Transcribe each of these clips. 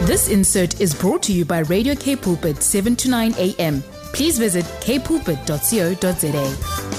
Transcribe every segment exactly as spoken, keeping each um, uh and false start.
This insert is brought to you by Radio K Pulpit, seven to nine a.m. Please visit k pulpit dot co dot za.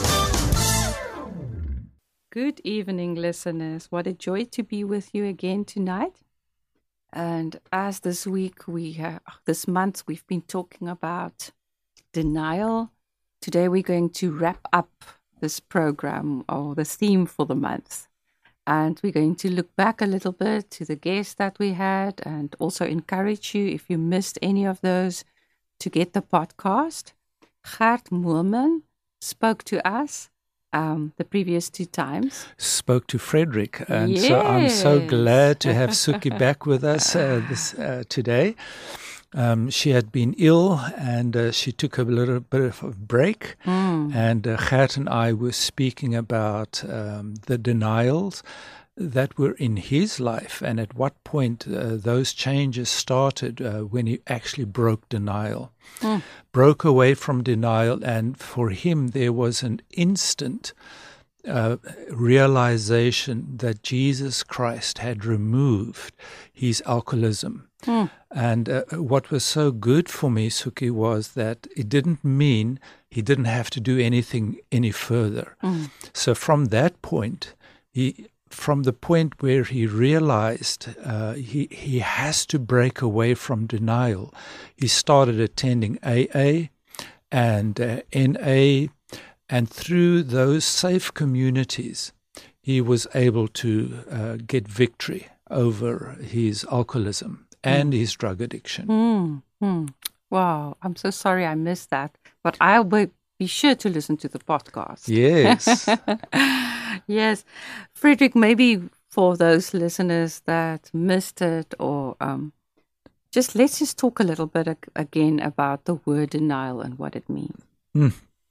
Good evening, listeners. What a joy to be with you again tonight. And as this week, we have, this month, we've been talking about denial. Today, we're going to wrap up this program or the theme for the month. And we're going to look back a little bit to the guests that we had and also encourage you, if you missed any of those, to get the podcast. Gert Moelman spoke to us um, the previous two times. Spoke to Frederick. And yes. so I'm so glad to have Suki back with us uh, this uh, today. Um, she had been ill and uh, she took a little bit of a break. Mm. And uh, Gert and I were speaking about um, the denials that were in his life and at what point uh, those changes started uh, when he actually broke denial. Mm. Broke away from denial, and for him there was an instant uh, realization that Jesus Christ had removed his alcoholism. Mm. And uh, what was so good for me, Suki, was that it didn't mean he didn't have to do anything any further. Mm. So from that point, he, from the point where he realized uh, he he has to break away from denial, he started attending A A and uh, N A, and through those safe communities, he was able to uh, get victory over his alcoholism and his drug addiction. Mm, mm. Wow, I'm so sorry I missed that. But I'll be, be sure to listen to the podcast. Yes. Yes. Frederick, maybe for those listeners that missed it, or um, just let's just talk a little bit ag- again about the word denial and what it means. Mm.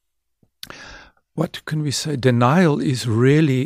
What can we say? Denial is really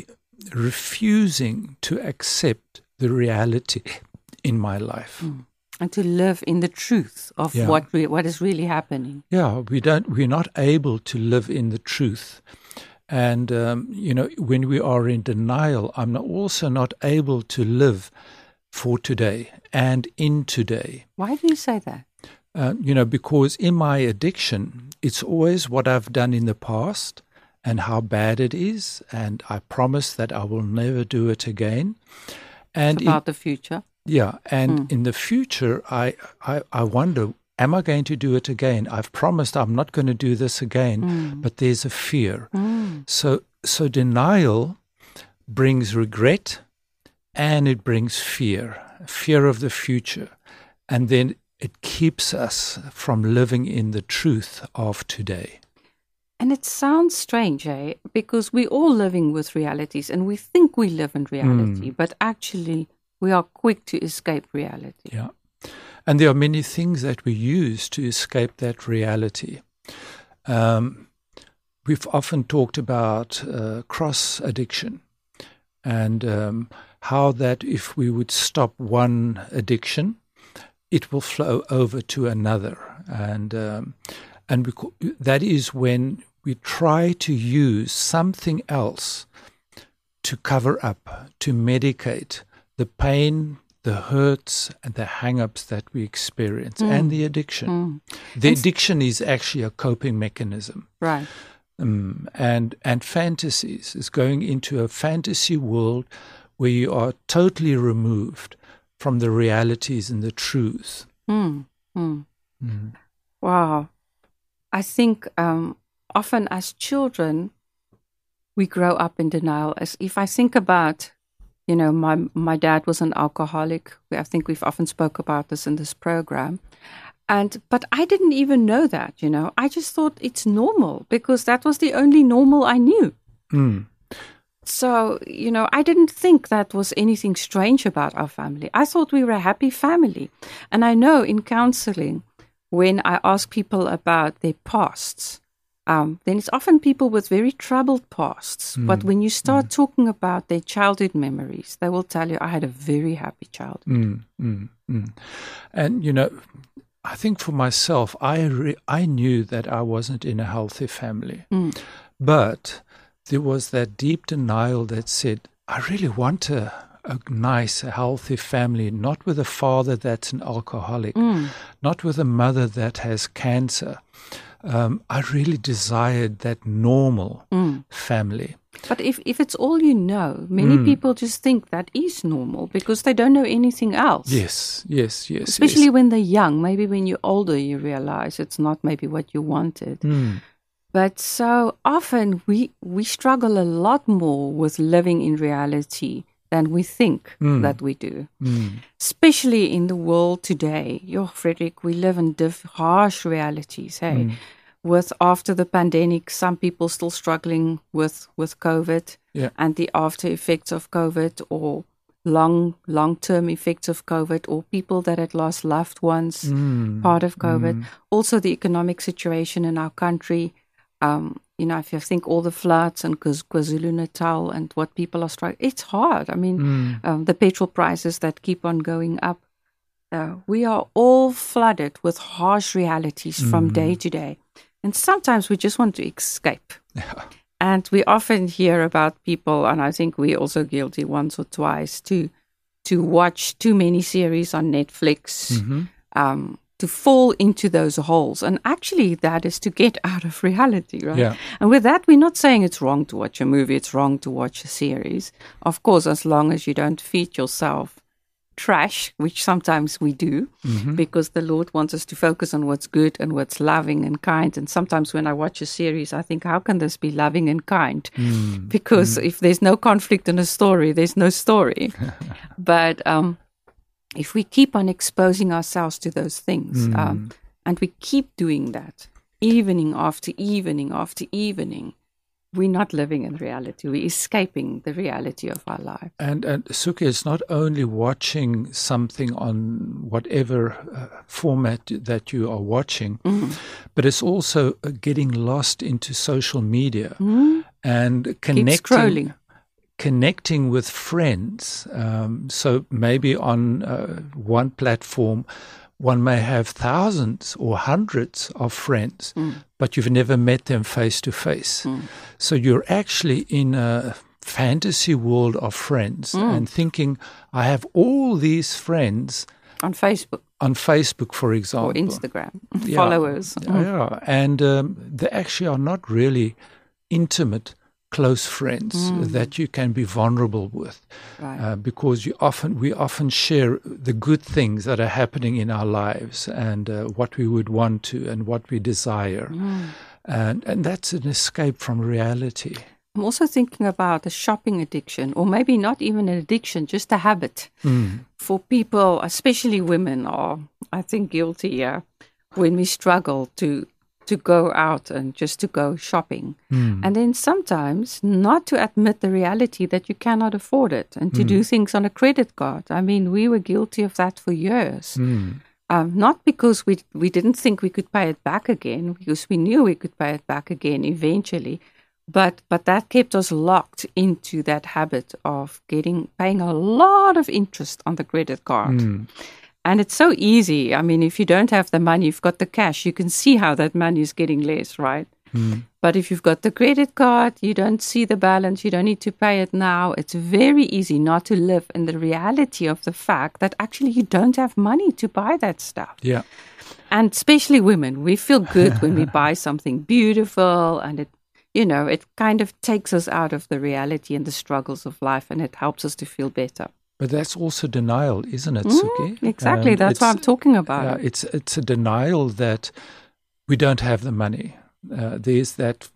refusing to accept the reality in my life. Mm. And to live in the truth of yeah. what re- what is really happening. Yeah, we don't, we're not able to live in the truth. And, um, you know, when we are in denial, I'm not, also not able to live for today and in today. Why do you say that? Uh, you know, because in my addiction, it's always what I've done in the past and how bad it is. And I promise that I will never do it again. And it's about in, the future. Yeah, and mm. in the future, I, I, I wonder, am I going to do it again? I've promised I'm not going to do this again, mm. but there's a fear. Mm. So, so denial brings regret and it brings fear, fear of the future. And then it keeps us from living in the truth of today. And it sounds strange, eh? Because we're all living with realities and we think we live in reality, mm. but actually we are quick to escape reality. Yeah. And there are many things that we use to escape that reality. Um, we've often talked about uh, cross addiction and um, how that if we would stop one addiction, it will flow over to another. And um, and we, that is when we try to use something else to cover up, to medicate the pain, the hurts, and the hang-ups that we experience, mm. and the addiction. Mm. The and addiction is actually a coping mechanism. Right. Um, and, and fantasies is going into a fantasy world where you are totally removed from the realities and the truth. Mm. Mm. Mm. Wow. I think um, often as children, we grow up in denial. As if I think about, you know, my my dad was an alcoholic. I think we've often spoke about this in this program. And but I didn't even know that, you know. I just thought it's normal because that was the only normal I knew. Mm. So, you know, I didn't think that was anything strange about our family. I thought we were a happy family. And I know in counseling, when I ask people about their pasts, Um, then it's often people with very troubled pasts. Mm. But when you start mm. talking about their childhood memories, they will tell you, I had a very happy childhood. Mm, mm, mm. And, you know, I think for myself, I re- I knew that I wasn't in a healthy family. Mm. But there was that deep denial that said, I really want a, a nice, healthy family, not with a father that's an alcoholic, mm. not with a mother that has cancer. Um, I really desired that normal mm. family. But if, if it's all you know, many mm. people just think that is normal because they don't know anything else. Yes, yes, yes. Especially yes. when they're young. Maybe when you're older, you realize it's not maybe what you wanted. Mm. But so often we, we struggle a lot more with living in reality than we think mm. that we do. Mm. Especially in the world today. Yo, Frederick, we live in diff- harsh realities, hey? Mm. With after the pandemic, some people still struggling with, with COVID yeah. and the after effects of COVID or long, long-term effects of COVID or people that had lost loved ones, mm. part of COVID. Mm. Also the economic situation in our country. Um, you know, if you think all the floods and KwaZulu-Natal and what people are struggling, it's hard. I mean, mm. um, the petrol prices that keep on going up. Uh, we are all flooded with harsh realities mm. from day to day. And sometimes we just want to escape. Yeah. And we often hear about people, and I think we're also guilty once or twice, to to watch too many series on Netflix, mm-hmm. um, to fall into those holes. And actually that is to get out of reality, right? Yeah. And with that, we're not saying it's wrong to watch a movie, it's wrong to watch a series. Of course, as long as you don't feed yourself trash, which sometimes we do, mm-hmm. because the Lord wants us to focus on what's good and what's loving and kind. And sometimes when I watch a series, I think, how can this be loving and kind? Mm. Because mm. if there's no conflict in a story, there's no story. But um, if we keep on exposing ourselves to those things, mm. um, and we keep doing that evening after evening after evening, we're not living in reality. We're escaping the reality of our life. And, and Suki, it's not only watching something on whatever uh, format that you are watching, mm. but it's also uh, getting lost into social media mm. and connecting, scrolling. connecting with friends. Um, so maybe on uh, one platform, one may have thousands or hundreds of friends, mm. but you've never met them face to face. Mm. So you're actually in a fantasy world of friends mm. and thinking, I have all these friends. On Facebook. On Facebook, for example. Or Instagram. Yeah, followers. Mm. Yeah, and um, they actually are not really intimate close friends mm. that you can be vulnerable with, right. uh, because you often we often share the good things that are happening in our lives and uh, what we would want to and what we desire, mm. and and that's an escape from reality. I'm also thinking about a shopping addiction, or maybe not even an addiction, just a habit mm. for people, especially women, are I think guilty uh, when we struggle to. to go out and just to go shopping. Mm. And then sometimes not to admit the reality that you cannot afford it and to mm. do things on a credit card. I mean, we were guilty of that for years. Mm. Um, not because we we didn't think we could pay it back again, because we knew we could pay it back again eventually. But but that kept us locked into that habit of getting paying a lot of interest on the credit card. Mm. And it's so easy. I mean, if you don't have the money, you've got the cash, you can see how that money is getting less, right? Mm. But if you've got the credit card, you don't see the balance, you don't need to pay it now. It's very easy not to live in the reality of the fact that actually you don't have money to buy that stuff. Yeah. And especially women, we feel good when we buy something beautiful, and it, you know, it kind of takes us out of the reality and the struggles of life, and it helps us to feel better. But that's also denial, isn't it, Mm, Suki? exactly. Um, that's what I'm talking about. Uh, it's it's a denial that we don't have the money. Uh, there's that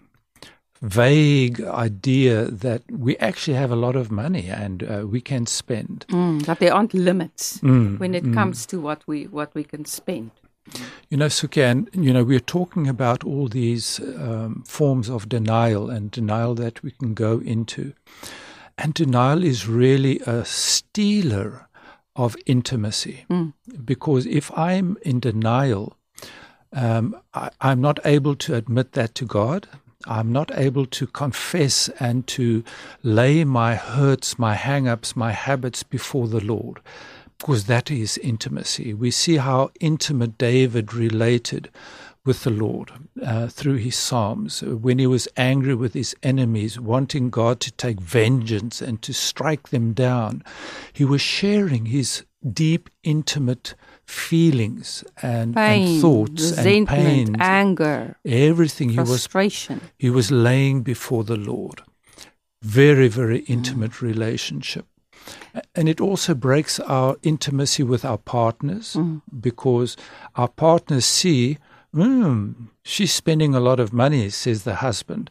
vague idea that we actually have a lot of money and uh, we can spend. Mm, that there aren't limits Mm, when it mm. comes to what we what we can spend. You know, Suki, and you know, we're talking about all these um, forms of denial and denial that we can go into. And denial is really a stealer of intimacy. Mm. Because if I'm in denial, um, I, I'm not able to admit that to God. I'm not able to confess and to lay my hurts, my hang-ups, my habits before the Lord. Because that is intimacy. We see how intimate David related with the Lord uh, through his Psalms, when he was angry with his enemies, wanting God to take vengeance and to strike them down. He was sharing his deep, intimate feelings and, pain, and thoughts resentment, and pain, anger, everything frustration. he was he was laying before the Lord. Very, very intimate mm. relationship. And it also breaks our intimacy with our partners mm. because our partners see, mm, she's spending a lot of money, says the husband,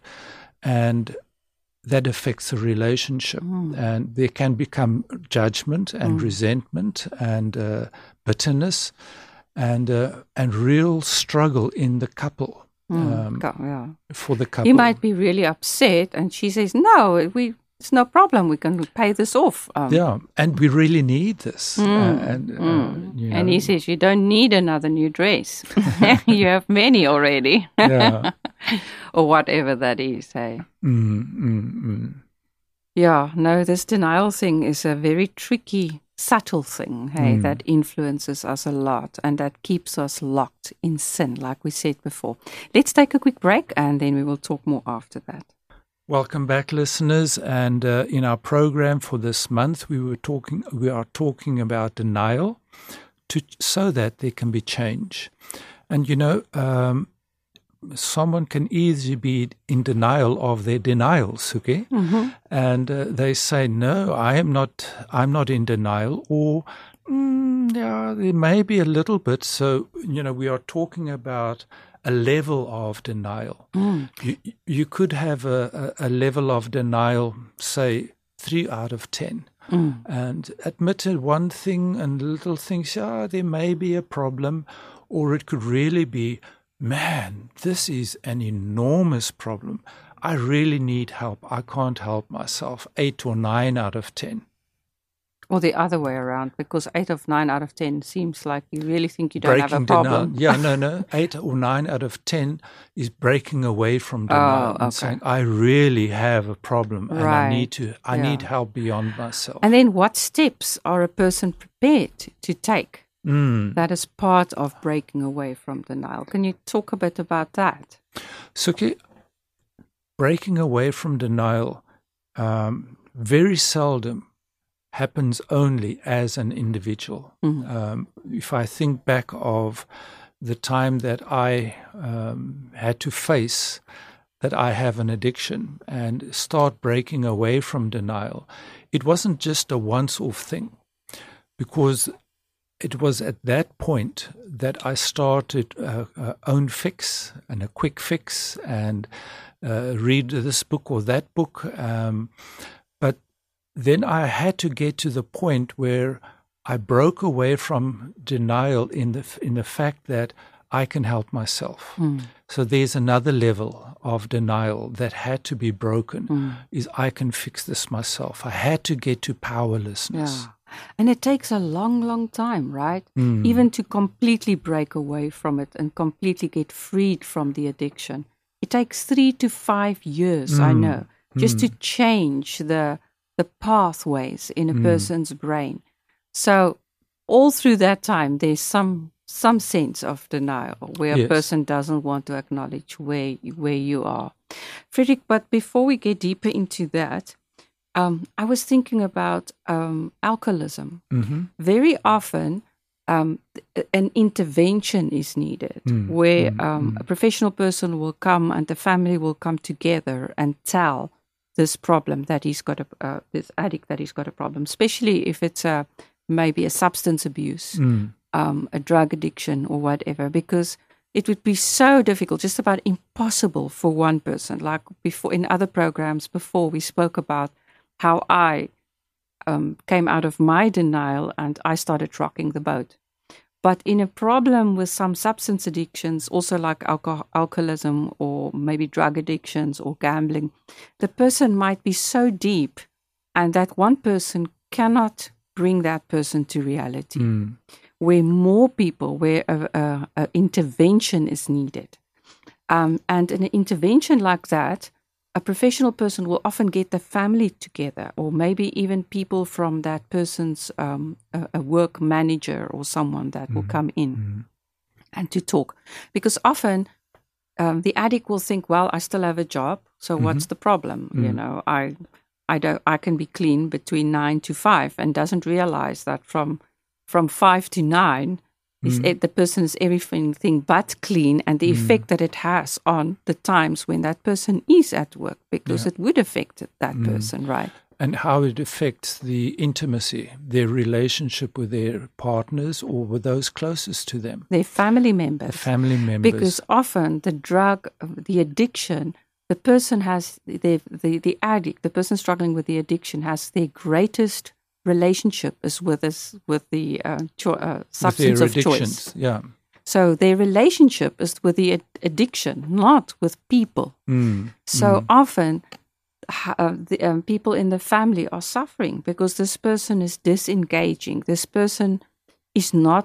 and that affects the relationship. Mm. And there can become judgment and mm. resentment and uh, bitterness and uh, and real struggle in the couple. Um, mm. yeah. For the couple. He might be really upset, and she says, no, we... It's no problem. We can pay this off. Um, yeah, and we really need this. Mm, uh, and, uh, mm. you know. And he says, you don't need another new dress. You have many already. Yeah. Or whatever that is, hey? Mm, mm, mm. Yeah, no, this denial thing is a very tricky, subtle thing, hey, mm. that influences us a lot and that keeps us locked in sin, like we said before. Let's take a quick break and then we will talk more after that. Welcome back, listeners. And uh, in our program for this month, we were talking. We are talking about denial, to so that there can be change. And you know, um, someone can easily be in denial of their denials, okay? Mm-hmm. And uh, they say, "No, I am not. I'm not in denial." Or, mm, "Yeah, there may be a little bit." So you know, we are talking about a level of denial. Mm. You you could have a, a, a level of denial, say, three out of ten, mm. and admitted one thing and little things, yeah, there may be a problem, or it could really be, man, this is an enormous problem. I really need help. I can't help myself. Eight or nine out of ten. Or the other way around, because eight of nine out of ten seems like you really think you don't breaking have a problem. Denial. Yeah, no, no. Eight or nine out of ten is breaking away from denial oh, okay. and saying, I really have a problem and right. I need to, I yeah. need help beyond myself. And then what steps are a person prepared to take? Mm. That is part of breaking away from denial. Can you talk a bit about that? Suki, breaking away from denial um, very seldom happens only as an individual. Mm-hmm. Um, if I think back of the time that I um, had to face that I have an addiction and start breaking away from denial, it wasn't just a once-off thing, because it was at that point that I started a, a own fix and a quick fix and uh, read this book or that book. Um, but then I had to get to the point where I broke away from denial in the in the fact that I can help myself. Mm. So there's another level of denial that had to be broken, mm. is I can fix this myself. I had to get to powerlessness. Yeah. And it takes a long, long time, right? Mm. Even to completely break away from it and completely get freed from the addiction. It takes three to five years, mm. I know, just mm. to change the the pathways in a mm. person's brain. So all through that time, there's some some sense of denial where yes. a person doesn't want to acknowledge where where you are. Frederick, but before we get deeper into that, um, I was thinking about um, alcoholism. Mm-hmm. Very often, um, an intervention is needed mm. where mm. Um, mm. a professional person will come and the family will come together and tell this problem that he's got a uh, this addict that he's got a problem, especially if it's a maybe a substance abuse, mm. um, a drug addiction or whatever, because it would be so difficult, just about impossible for one person. Like before in other programs before, we spoke about how I um, came out of my denial and I started rocking the boat. But in a problem with some substance addictions, also like alcohol, alcoholism or maybe drug addictions or gambling, the person might be so deep and that one person cannot bring that person to reality. Mm. Where more people, where a, a, a intervention is needed. Um, and an intervention like that, a professional person will often get the family together, or maybe even people from that person's um, a, a work manager or someone that mm-hmm. will come in. Mm-hmm. and to talk. Because often um, the addict will think, well, I still have a job, so mm-hmm. what's the problem? Mm. You know, I I don't I can be clean between nine to five, and doesn't realize that from from five to nine is mm. it, the person is everything but clean, and the mm. effect that it has on the times when that person is at work, because yeah. it would affect that mm. person, right? And how it affects the intimacy, their relationship with their partners or with those closest to them. Their family members. The family members. Because often the drug, the addiction, the person has, the, the, the addict, the person struggling with the addiction has their greatest relationship is with us, with the uh, cho- uh, substance with their of choice. Yeah. So their relationship is with the ad- addiction, not with people. Mm. So mm. often uh, the um, people in the family are suffering because this person is disengaging. This person is not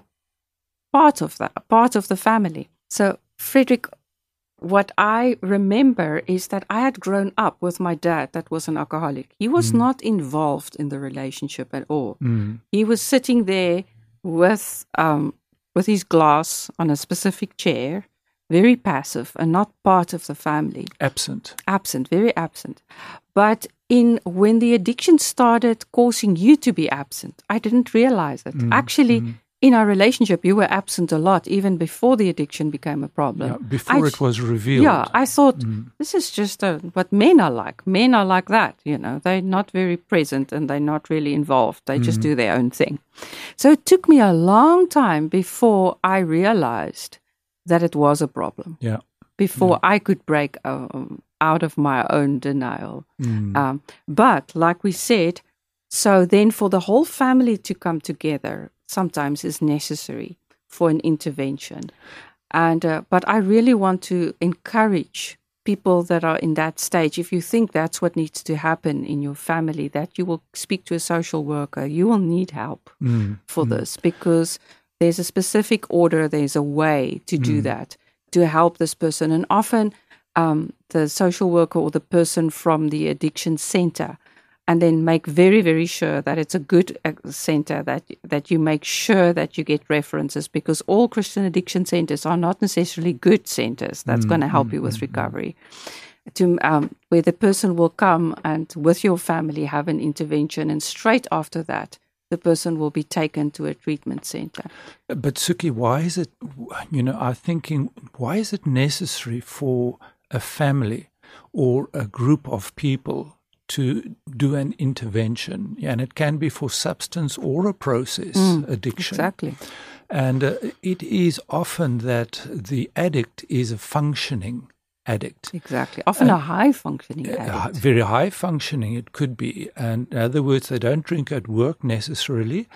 part of that, part of the family. So Frederick, what I remember is that I had grown up with my dad that was an alcoholic. He was mm. not involved in the relationship at all. Mm. He was sitting there with um, with his glass on a specific chair, very passive and not part of the family. Absent. Absent, very absent. But in when the addiction started causing you to be absent, I didn't realize it. Mm. Actually, mm. in our relationship, you were absent a lot, even before the addiction became a problem. Yeah, before I, it was revealed. Yeah, I thought, mm. this is just a, what men are like. Men are like that, you know. They're not very present and they're not really involved. They mm. just do their own thing. So it took me a long time before I realized that it was a problem. Yeah. Before yeah. I could break um, out of my own denial. Mm. Um, but like we said, so then for the whole family to come together sometimes is necessary for an intervention. And uh, but I really want to encourage people that are in that stage, if you think that's what needs to happen in your family, that you will speak to a social worker. You will need help mm. for mm. this, because there's a specific order, there's a way to do mm. that, to help this person. And often um, the social worker or the person from the addiction center, and then make very, very sure that it's a good uh, center, that that you make sure that you get references, because all Christian addiction centers are not necessarily good centers. That's mm, going to help mm, you with mm, recovery. Mm. To um, where the person will come and with your family have an intervention, and straight after that, the person will be taken to a treatment center. But Suki, why is it, you know, I'm thinking, why is it necessary for a family or a group of people to do an intervention? And it can be for substance or a process mm, addiction. Exactly. And uh, it is often that the addict is a functioning addict. Exactly. Often uh, a high-functioning addict. Uh, very high-functioning it could be. And in other words, they don't drink at work necessarily,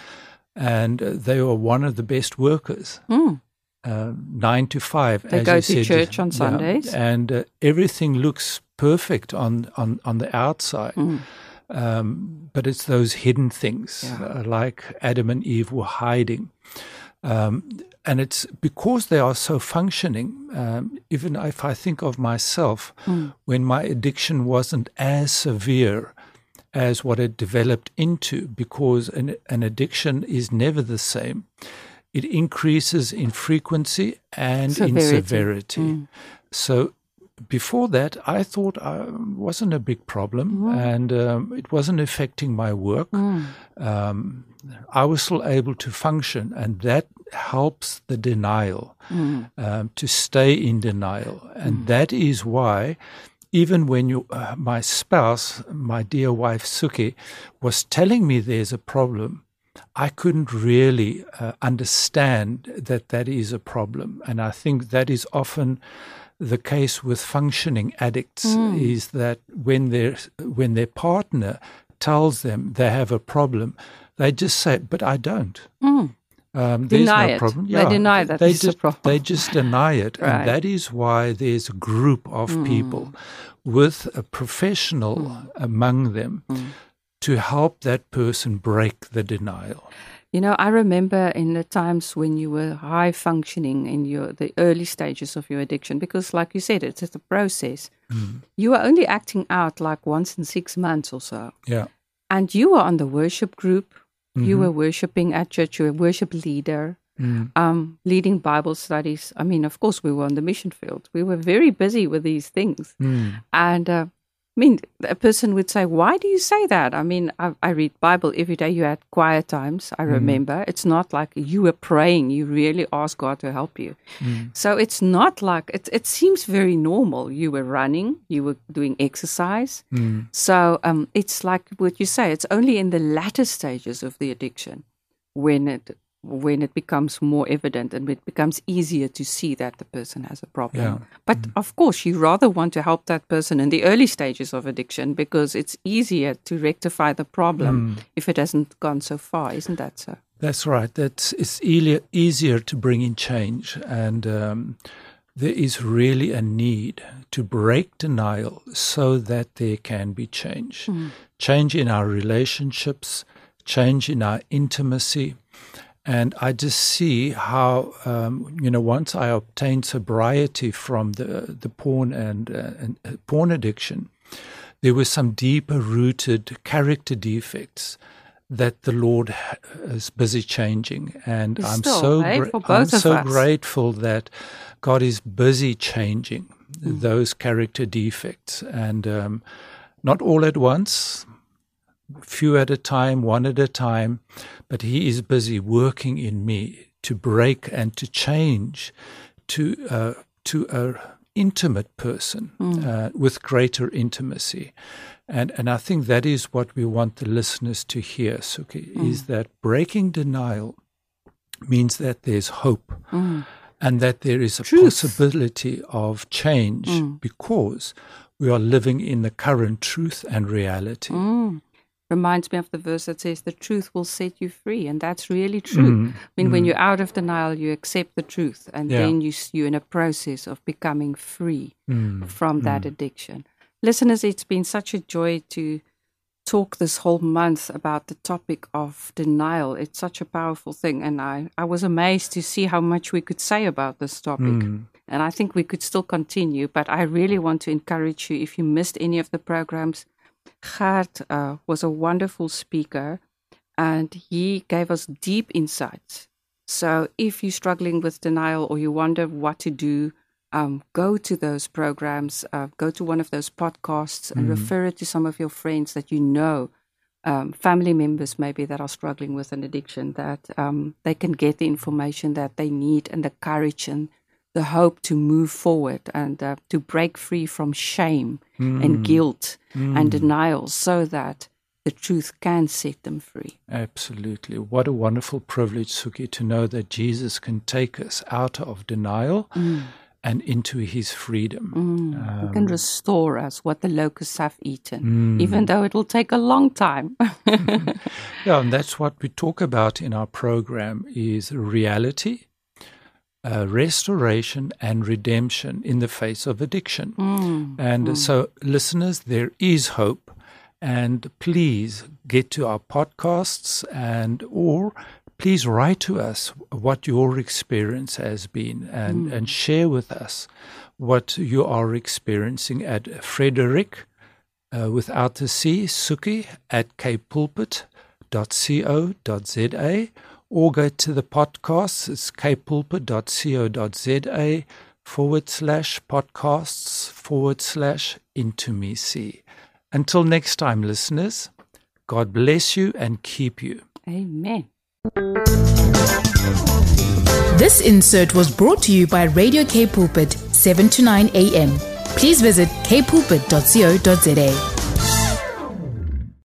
and uh, they are one of the best workers. Mm. Uh, nine to five. They as go you to said, church on yeah, Sundays. And uh, everything looks perfect on, on, on the outside. Mm. Um, but it's those hidden things, Yeah. uh, like Adam and Eve were hiding. Um, and it's because they are so functioning, um, even if I think of myself, Mm. when my addiction wasn't as severe as what it developed into, because an, an addiction is never the same. It increases in frequency and Severity. in severity. Mm. So before that, I thought I wasn't a big problem, Mm. and um, it wasn't affecting my work. Mm. Um, I was still able to function, and that helps the denial, Mm. um, to stay in denial. And Mm. that is why, even when you, uh, my spouse, my dear wife Suki, was telling me there's a problem, I couldn't really uh, understand that that is a problem. And I think that is often the case with functioning addicts, Mm. is that when their when their partner tells them they have a problem, they just say, "But I don't." Mm. Um, there's Deny no it. problem. They deny that they it's a just, problem. They just deny it. Right. And that is why there's a group of Mm. people with a professional Mm. among them Mm. to help that person break the denial. You know, I remember in the times when you were high functioning in your the early stages of your addiction, because like you said, it's a process. Mm. You were only acting out like once in six months or so. Yeah. And you were on the worship group. You Mhm. were worshiping at church. You were a worship leader. mm. um, leading Bible studies. I mean, of course, we were on the mission field. We were very busy with these things. Mm. And uh, I mean, a person would say, why do you say that? I mean, I, I read Bible every day. You had quiet times, I remember. Mm. It's not like you were praying. You really asked God to help you. Mm. So it's not like, it, it seems very normal. You were running, you were doing exercise. Mm. So um, it's like what you say, it's only in the latter stages of the addiction when it when it becomes more evident and it becomes easier to see that the person has a problem. Yeah. But mm. of course, you rather want to help that person in the early stages of addiction because it's easier to rectify the problem mm. if it hasn't gone so far. Isn't that so? That's right. That's, it's e- easier to bring in change. And um, there is really a need to break denial so that there can be change. Mm. Change in our relationships, change in our intimacy. And I just see how, um, you know, once I obtained sobriety from the the porn and, uh, and uh, porn addiction, there were some deeper rooted character defects that the Lord is busy changing. And I'm still, so right? gra- For both I'm of so us. grateful that God is busy changing mm. those character defects, and um, not all at once. Few at a time, one at a time, but He is busy working in me to break and to change to uh, to a intimate person mm. uh, with greater intimacy, and and I think that is what we want the listeners to hear, Suki, mm. is that breaking denial means that there's hope mm. and that there is a Truth. possibility of change mm. because we are living in the current truth and reality. Mm. Reminds me of the verse that says the truth will set you free, and that's really true. Mm, I mean, mm. when you're out of denial, you accept the truth, and yeah. then you, you're in a process of becoming free mm, from that mm. addiction. Listeners, it's been such a joy to talk this whole month about the topic of denial. It's such a powerful thing, and I, I was amazed to see how much we could say about this topic. Mm. And I think we could still continue, but I really want to encourage you, if you missed any of the programs, Gert uh, was a wonderful speaker, and he gave us deep insights. So if you're struggling with denial or you wonder what to do, um, go to those programs, uh, go to one of those podcasts and mm. refer it to some of your friends that you know, um, family members maybe that are struggling with an addiction, that um, they can get the information that they need and the courage and the hope to move forward and uh, to break free from shame mm. and guilt mm. and denial so that the truth can set them free. Absolutely. What a wonderful privilege, Suki, to know that Jesus can take us out of denial mm. and into His freedom. Mm. Um, he can restore us what the locusts have eaten, mm. even though it will take a long time. Yeah, and that's what we talk about in our program is reality, Uh, restoration and redemption in the face of addiction. Mm, and mm. so, listeners, there is hope, and please get to our podcasts and or please write to us what your experience has been and, mm. and share with us what you are experiencing at Frederick, uh, without the C, Suki, at cape pulpit dot co dot za. Or go to the podcasts, it's cape pulpit dot co dot za forward slash podcasts forward slash into me see. Until next time, listeners, God bless you and keep you. Amen. This insert was brought to you by Radio Cape Pulpit, seven to nine a.m. Please visit cape pulpit dot co dot za.